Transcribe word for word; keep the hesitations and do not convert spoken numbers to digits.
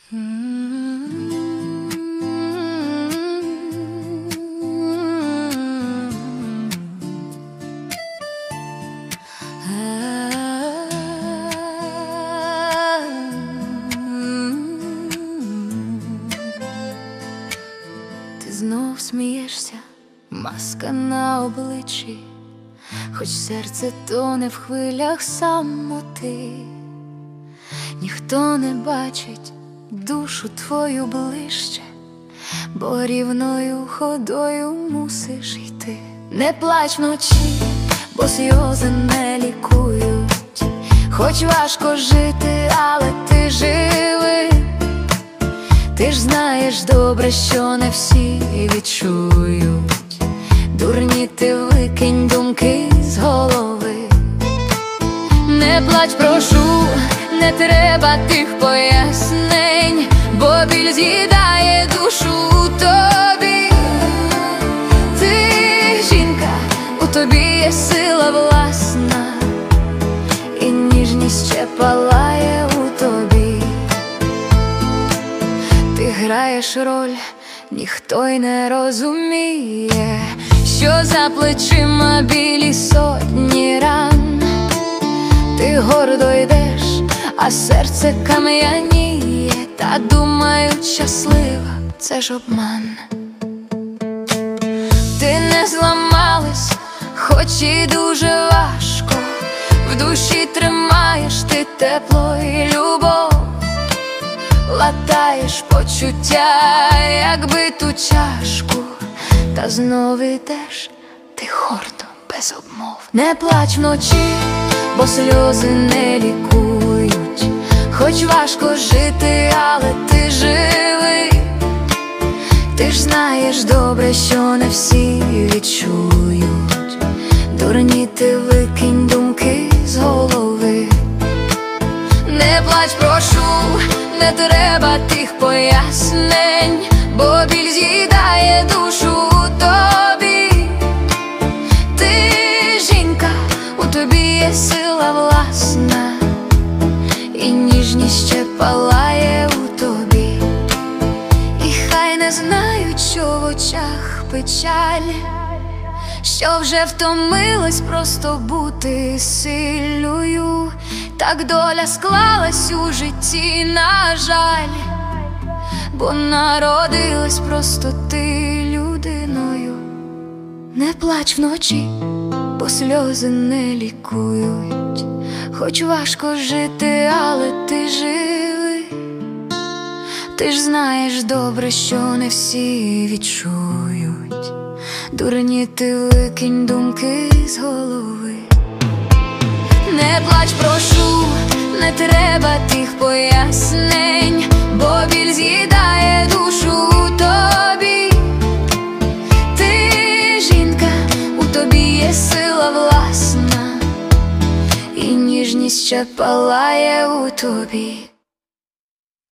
Ти знов смієшся, маска на обличчі, хоч серце тоне в хвилях самоти. Ніхто не бачить душу твою ближче, бо рівною ходою мусиш йти. Не плач вночі, бо сльози не лікують. Хоч важко жити, але ти живи. Ти ж знаєш добре, що не всі відчують. Дурні ти викинь думки з голови. Не плач, прошу, не треба тих пояснень, бо біль з'їдає душу тобі. Ти жінка, у тобі є сила власна, і ніжність ще палає у тобі. Ти граєш роль, ніхто й не розуміє, що за плечима білі сотні ран. Ти гордо йдеш, а серце кам'яніє, та думають, щаслива – це ж обман. Ти не зламалась, хоч і дуже важко. В душі тримаєш ти тепло і любов. Латаєш почуття, як биту чашку, та знов ідеш ти гордо, без обмов. Не плач вночі, бо сльози не лікують. Хоч важко жити, але ти живий. Ти ж знаєш добре, що не всі відчують. Дурні ти викинь думки з голови. Не плач, прошу, не треба тих пояснень, бо біль з'їдає душу тобі. Ти жінка, у тобі є сила власна, і ніжність ще палає у тобі. І хай не знають, що в очах печаль, що вже втомилась просто бути сильною. Так доля склалась у житті, на жаль, бо народилась просто ти людиною. Не плач вночі, бо сльози не лікують. Хоч важко жити, але ти живий. Ти ж знаєш добре, що не всі відчують. Дурні ти викинь думки з голови. Не плач, прошу, не треба тих пояснень, бо біль з'їдає душу тобі. Ти жінка, у тобі є сила власна, і ніжність ще палає у тобі.